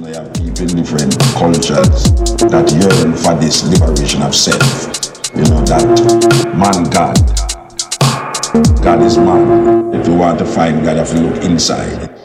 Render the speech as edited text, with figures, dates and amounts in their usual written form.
they have people in different cultures that yearn for this liberation of self. You know, that man God. God is man. If you want to find God, you have to look inside.